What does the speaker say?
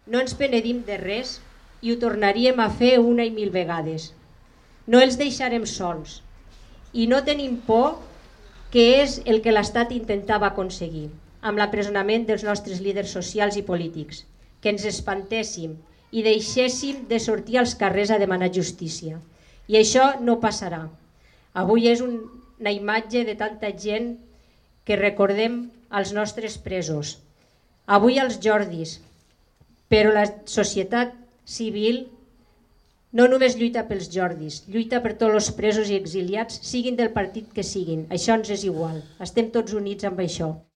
No ens penedim de res i ho tornaríem a fer una i mil vegades. No els deixarem sols i no tenim por, que és el que l'Estat intentava aconseguir amb l'empresonament dels nostres líders socials i polítics, que ens espantéssim i deixéssim de sortir als carrers a demanar justícia. I això no passarà. Avui és una imatge de tanta gent que recordem als nostres presos. Avui als Jordis, però la societat civil no només lluita pels Jordis, lluita per tots els presos i exiliats, siguin del partit que siguin. Això ens és igual. Estem tots units amb això.